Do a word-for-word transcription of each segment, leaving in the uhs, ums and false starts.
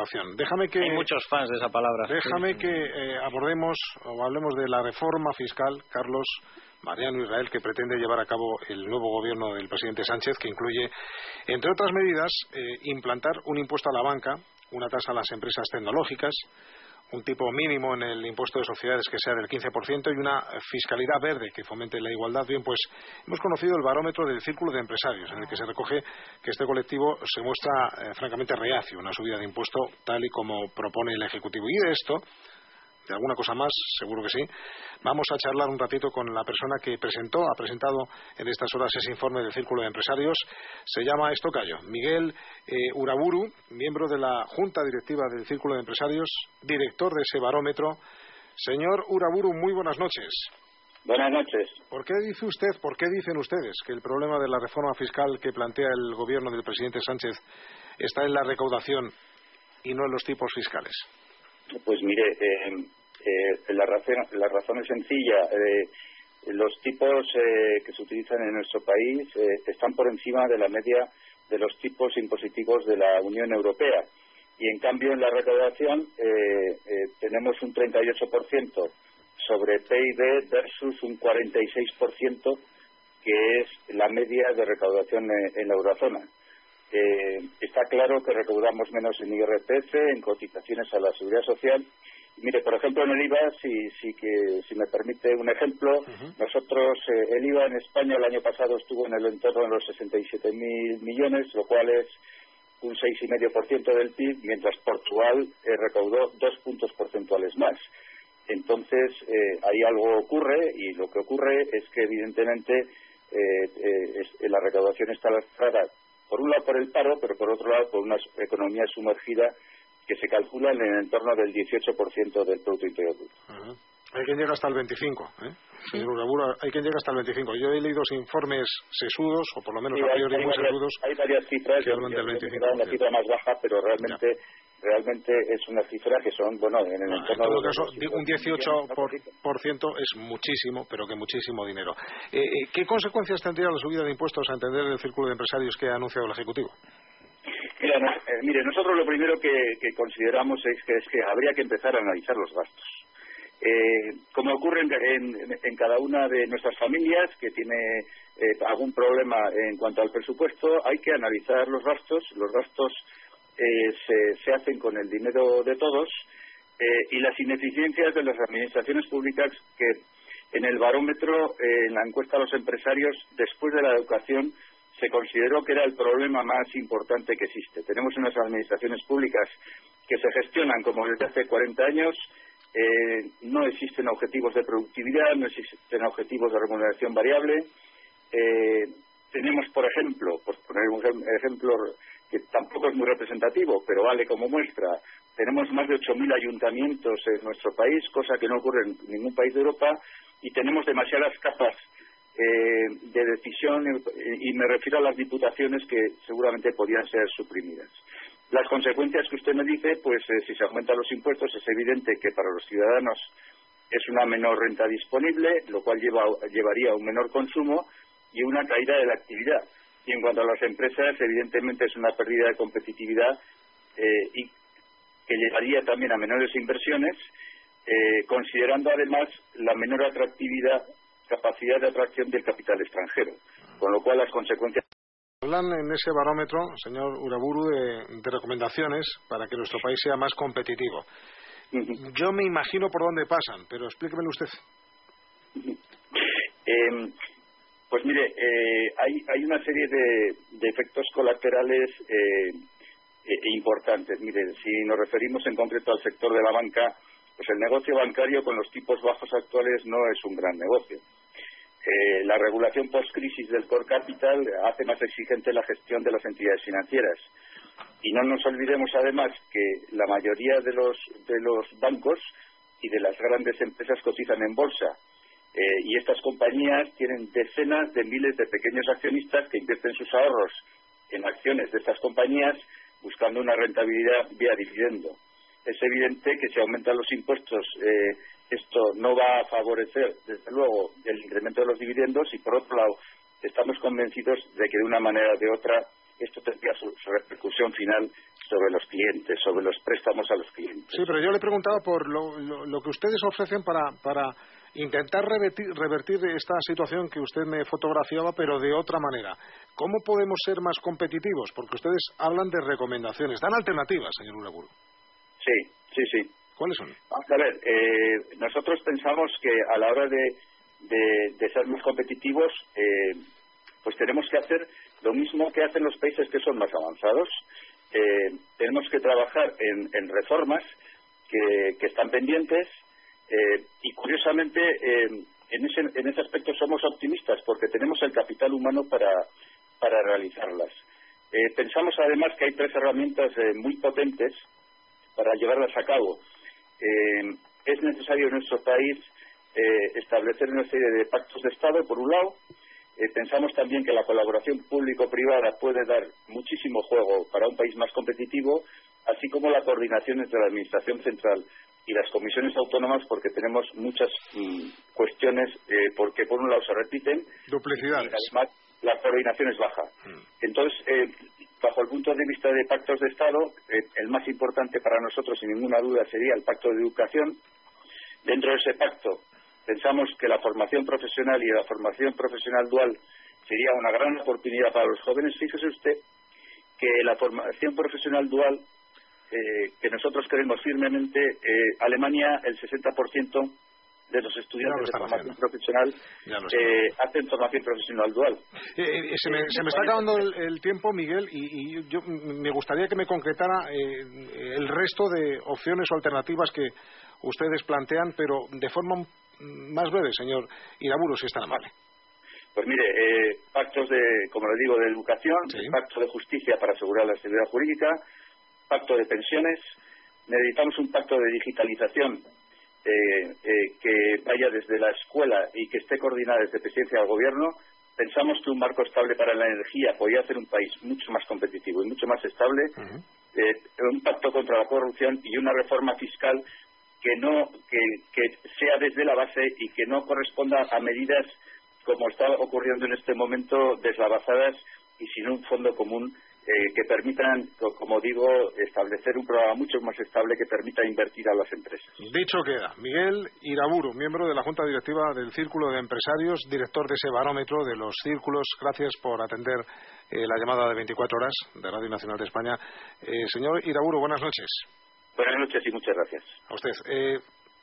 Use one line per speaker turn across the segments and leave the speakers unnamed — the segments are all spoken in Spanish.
recaudación. Déjame que...
Hay muchos fans de esa palabra.
Déjame que eh, abordemos o hablemos de la reforma fiscal, Carlos, Mariano, Israel, que pretende llevar a cabo el nuevo gobierno del presidente Sánchez, que incluye, entre otras medidas, eh, implantar un impuesto a la banca, una tasa a las empresas tecnológicas, un tipo mínimo en el impuesto de sociedades que sea del quince por ciento y una fiscalidad verde que fomente la igualdad. Bien, pues hemos conocido el barómetro del Círculo de Empresarios, en el que se recoge que este colectivo se muestra eh, francamente reacio a una subida de impuesto tal y como propone el Ejecutivo. Y de esto, de alguna cosa más, seguro que sí, vamos a charlar un ratito con la persona que presentó, ha presentado en estas horas ese informe del Círculo de Empresarios. Se llama Estocayo, Miguel eh, Uraburu, miembro de la Junta Directiva del Círculo de Empresarios, director de ese barómetro. Señor Uraburu, muy buenas noches.
Buenas noches.
¿Por qué dice usted, por qué dicen ustedes que el problema de la reforma fiscal que plantea el gobierno del presidente Sánchez está en la recaudación y no en los tipos fiscales?
Pues mire, eh, eh, la, razón, la razón es sencilla. Eh, los tipos eh, que se utilizan en nuestro país eh, están por encima de la media de los tipos impositivos de la Unión Europea. Y en cambio en la recaudación eh, eh, tenemos un treinta y ocho por ciento sobre P I B versus un cuarenta y seis por ciento que es la media de recaudación en, en la eurozona. Eh, está claro que recaudamos menos en I R P F, en cotizaciones a la Seguridad Social. Y mire, por ejemplo, en el I V A, si, si, que, si me permite un ejemplo, uh-huh. nosotros, eh, el I V A en España el año pasado estuvo en el entorno de los sesenta y siete mil millones, lo cual es un seis coma cinco por ciento del P I B, mientras Portugal eh, recaudó dos puntos porcentuales más. Entonces, eh, ahí algo ocurre, y lo que ocurre es que, evidentemente, eh, eh, es, la recaudación está lastrada por un lado por el paro, pero por otro lado por una economía sumergida que se calcula en el entorno del dieciocho por ciento del Producto Interior Bruto.
Uh-huh. Hay quien llega hasta el veinticinco, ¿eh? Señor Uraburu, hay quien llega hasta el veinticinco. Yo he leído informes sesudos, o por lo menos
sí,
a priori
hay, hay
muy
varias,
sesudos,
hay varias cifras,
que hablan del veinticinco por ciento.
Una cifra más baja, pero realmente... Ya. Realmente es una cifra que son, bueno, en el
no,
entorno...
En todo
de
caso,
los
un dieciocho por ciento es muchísimo, pero que muchísimo dinero. Eh, ¿Qué consecuencias tendría la subida de impuestos a entender el Círculo de Empresarios que ha anunciado el Ejecutivo?
Mira, no, eh, mire, nosotros lo primero que, que consideramos es que, es que habría que empezar a analizar los gastos. Eh, como ocurre en, en, en cada una de nuestras familias que tiene eh, algún problema en cuanto al presupuesto, hay que analizar los gastos. Los gastos Eh, se, se hacen con el dinero de todos eh, y las ineficiencias de las administraciones públicas que en el barómetro, eh, en la encuesta a los empresarios, después de la educación, se consideró que era el problema más importante que existe. Tenemos unas administraciones públicas que se gestionan como desde hace cuarenta años, eh, no existen objetivos de productividad, no existen objetivos de remuneración variable. Eh, tenemos, por ejemplo, por poner un ejemplo que tampoco es muy representativo, pero vale como muestra, tenemos más de ocho mil ayuntamientos en nuestro país, cosa que no ocurre en ningún país de Europa, y tenemos demasiadas capas eh, de decisión, y me refiero a las diputaciones que seguramente podrían ser suprimidas. Las consecuencias que usted me dice, pues eh, si se aumentan los impuestos, es evidente que para los ciudadanos es una menor renta disponible, lo cual lleva, llevaría a un menor consumo y una caída de la actividad. Y en cuanto a las empresas, evidentemente es una pérdida de competitividad eh, y que llevaría también a menores inversiones, eh, considerando además la menor atractividad, capacidad de atracción del capital extranjero, con lo cual las consecuencias...
Hablan en ese barómetro, señor Uraburu, de, de recomendaciones para que nuestro país sea más competitivo. Uh-huh. Yo me imagino por dónde pasan, pero explíquemelo usted.
Uh-huh. Eh, Pues mire, eh, hay, hay una serie de, de efectos colaterales eh, eh, importantes. Mire, si nos referimos en concreto al sector de la banca, pues el negocio bancario con los tipos bajos actuales no es un gran negocio. Eh, la regulación post-crisis del core capital hace más exigente la gestión de las entidades financieras. Y no nos olvidemos además que la mayoría de los, de los bancos y de las grandes empresas cotizan en bolsa. Eh, y estas compañías tienen decenas de miles de pequeños accionistas que invierten sus ahorros en acciones de estas compañías buscando una rentabilidad vía dividendo. Es evidente que si aumentan los impuestos, eh, esto no va a favorecer, desde luego, el incremento de los dividendos y, por otro lado, estamos convencidos de que de una manera o de otra esto tendría su, su repercusión final sobre los clientes, sobre los préstamos a los clientes.
Sí, pero yo le preguntaba por lo, lo, lo que ustedes ofrecen para, para intentar revertir, revertir esta situación que usted me fotografiaba, pero de otra manera. ¿Cómo podemos ser más competitivos? Porque ustedes hablan de recomendaciones, dan alternativas, señor Uraburu.
Sí, sí, sí.
¿Cuáles son?
Vamos a ver, eh, nosotros pensamos que a la hora de, de, de ser más competitivos, eh, pues tenemos que hacer lo mismo que hacen los países que son más avanzados. Eh, tenemos que trabajar en, en reformas que, que están pendientes eh, y curiosamente eh, en, ese, en ese aspecto somos optimistas porque tenemos el capital humano para, para realizarlas. Eh, pensamos además que hay tres herramientas eh, muy potentes para llevarlas a cabo. Eh, es necesario en nuestro país eh, establecer una serie de pactos de Estado, por un lado. Eh, pensamos también que la colaboración público-privada puede dar muchísimo juego para un país más competitivo, así como la coordinación entre la Administración Central y las comisiones autónomas, porque tenemos muchas mm, cuestiones, eh, porque por un lado se repiten,
duplicidades,
y además la coordinación es baja. Mm. Entonces, eh, bajo el punto de vista de pactos de Estado, eh, el más importante para nosotros, sin ninguna duda, sería el Pacto de Educación. Dentro de ese pacto, pensamos que la formación profesional y la formación profesional dual sería una gran oportunidad para los jóvenes. Fíjese usted que la formación profesional dual, eh, que nosotros creemos firmemente, eh, Alemania, el sesenta por ciento de los estudiantes de formación haciendo. profesional eh, hacen formación profesional dual.
Eh, eh, se, me, se me está acabando el, el tiempo, Miguel, y, y yo me gustaría que me concretara eh, el resto de opciones o alternativas que ustedes plantean, pero de forma más breve, señor Iraburu, si es tan amable.
Pues mire, eh, pactos de, como le digo, de educación, sí. Pacto de justicia para asegurar la seguridad jurídica, pacto de pensiones, necesitamos un pacto de digitalización eh, eh, que vaya desde la escuela y que esté coordinada desde Presidencia del Gobierno. Pensamos que un marco estable para la energía podría hacer un país mucho más competitivo y mucho más estable, uh-huh. eh, un pacto contra la corrupción y una reforma fiscal que no que, que sea desde la base y que no corresponda a medidas como está ocurriendo en este momento, deslavazadas y sin un fondo común eh, que permitan, como digo, establecer un programa mucho más estable que permita invertir a las empresas.
Dicho queda. Miguel Iraburu, miembro de la Junta Directiva del Círculo de Empresarios, director de ese barómetro de los círculos. Gracias por atender eh, la llamada de veinticuatro horas de Radio Nacional de España. Eh, señor Iraburu, buenas noches.
Buenas noches y muchas gracias.
A usted. Eh,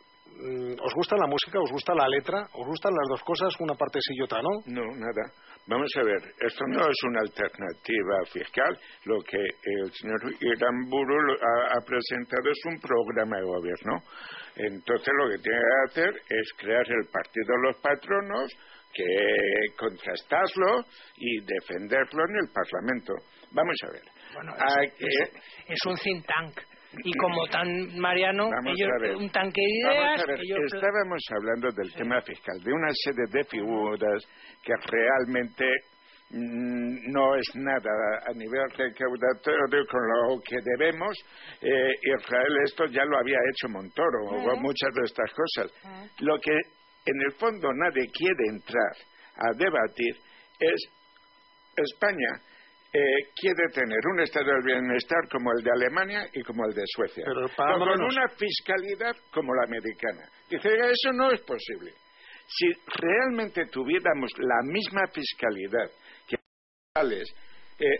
¿Os gusta la música? ¿Os gusta la letra? ¿Os gustan las dos cosas? Una parte sí y otra no.
No, nada. Vamos a ver, esto no es una alternativa fiscal. Lo que el señor Iraburu ha, ha presentado es un programa de gobierno. Entonces lo que tiene que hacer es crear el partido de los patronos, que contrastarlo y defenderlo en el Parlamento. Vamos a ver.
Bueno, es, es, es un think tank. Y como tan Mariano, ellos, un tanque de ideas... Ellos...
Estábamos hablando del sí. tema fiscal, de una serie de figuras que realmente mmm, no es nada a nivel recaudatorio con lo que debemos. Eh, Israel esto ya lo había hecho Montoro, uh-huh. o muchas de estas cosas. Uh-huh. Lo que en el fondo nadie quiere entrar a debatir es España. Eh, quiere tener un estado del bienestar como el de Alemania y como el de Suecia,
pero
con una fiscalidad como la americana. Dice, eso no es posible. Si realmente tuviéramos la misma fiscalidad que los eh,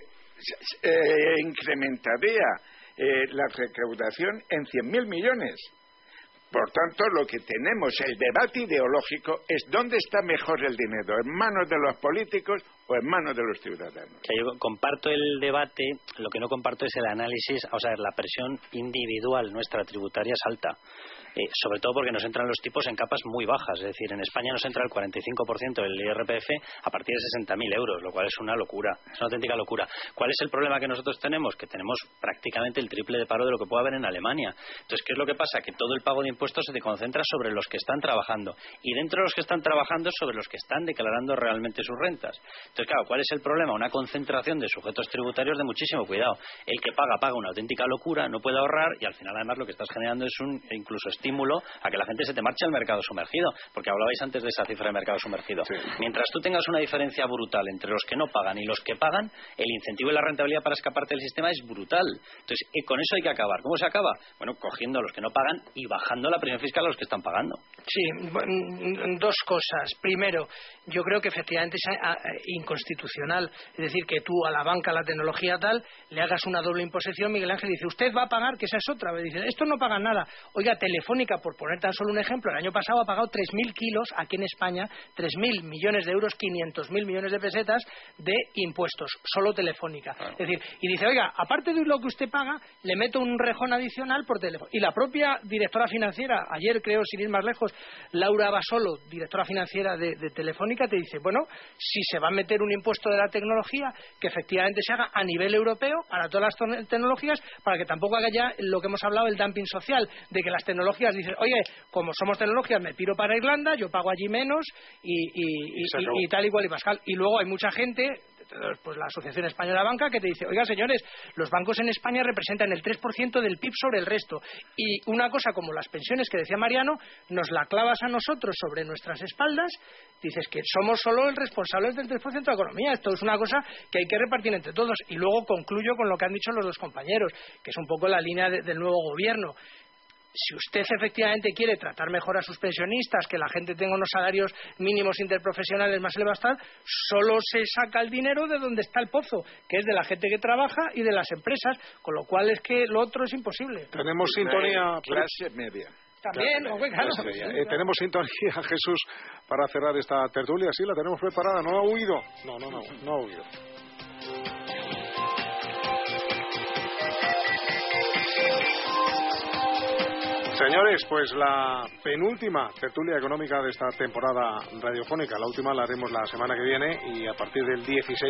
eh, incrementaría eh, la recaudación en cien mil millones. Por tanto, lo que tenemos, el debate ideológico, es dónde está mejor el dinero, en manos de los políticos o en manos de los ciudadanos.
O sea, yo comparto el debate, lo que no comparto es el análisis, o sea, la presión individual nuestra tributaria es alta. Eh, sobre todo porque nos entran los tipos en capas muy bajas, es decir, en España nos entra el cuarenta y cinco por ciento del I R P F a partir de sesenta mil euros, lo cual es una locura, es una auténtica locura. ¿Cuál es el problema que nosotros tenemos? Que tenemos prácticamente el triple de paro de lo que puede haber en Alemania. Entonces, ¿qué es lo que pasa? Que todo el pago de impuestos se concentra sobre los que están trabajando y dentro de los que están trabajando sobre los que están declarando realmente sus rentas. Entonces, Entonces, claro, ¿cuál es el problema? Una concentración de sujetos tributarios de muchísimo cuidado. El que paga, paga una auténtica locura, no puede ahorrar y al final además lo que estás generando es un incluso estímulo a que la gente se te marche al mercado sumergido, porque hablabais antes de esa cifra de mercado sumergido. Sí. Mientras tú tengas una diferencia brutal entre los que no pagan y los que pagan, el incentivo y la rentabilidad para escaparte del sistema es brutal. Entonces, eh, con eso hay que acabar. ¿Cómo se acaba? Bueno, cogiendo a los que no pagan y bajando la presión fiscal a los que están pagando.
Sí, dos cosas. Primero, yo creo que efectivamente es inconstitucional. Es decir, que tú a la banca, a la tecnología tal, le hagas una doble imposición. Miguel Ángel dice, usted va a pagar, que esa es otra. Dice, estos no pagan nada. Oiga, Telefónica, por poner tan solo un ejemplo, el año pasado ha pagado tres mil kilos aquí en España, tres mil millones de euros, quinientos mil millones de pesetas de impuestos, solo Telefónica. Claro. Es decir, y dice, oiga, aparte de lo que usted paga, le meto un rejón adicional por teléfono. Y la propia directora financiera, ayer creo, sin ir más lejos, Laura Basolo, directora financiera de, de Telefónica, te dice, bueno, si se va a meter un impuesto de la tecnología, que efectivamente se haga a nivel europeo para todas las tecnologías, para que tampoco haga ya lo que hemos hablado, el dumping social, de que las tecnologías dicen, oye, como somos tecnologías, me piro para Irlanda, yo pago allí menos y, y, y, y, y tal igual y pascal. Y luego hay mucha gente, pues la Asociación Española de Banca, que te dice, oiga señores, los bancos en España representan el tres por ciento del P I B sobre el resto, y una cosa como las pensiones que decía Mariano, nos la clavas a nosotros sobre nuestras espaldas, dices que somos solo el responsable del tres por ciento de la economía. Esto es una cosa que hay que repartir entre todos. Y luego concluyo con lo que han dicho los dos compañeros, que es un poco la línea de, del nuevo gobierno. Si usted efectivamente quiere tratar mejor a sus pensionistas, que la gente tenga unos salarios mínimos interprofesionales más elevados, solo se saca el dinero de donde está el pozo, que es de la gente que trabaja y de las empresas, con lo cual es que lo otro es imposible.
Tenemos sintonía...
Clase media.
También,
claro,
claro,
claro, sí, eh, tenemos sintonía, Jesús, para cerrar esta tertulia. Sí, la tenemos preparada. ¿No ha huido? No, no, no, no ha huido. Señores, pues la penúltima tertulia económica de esta temporada radiofónica. La última la haremos la semana que viene y a partir del dieciséis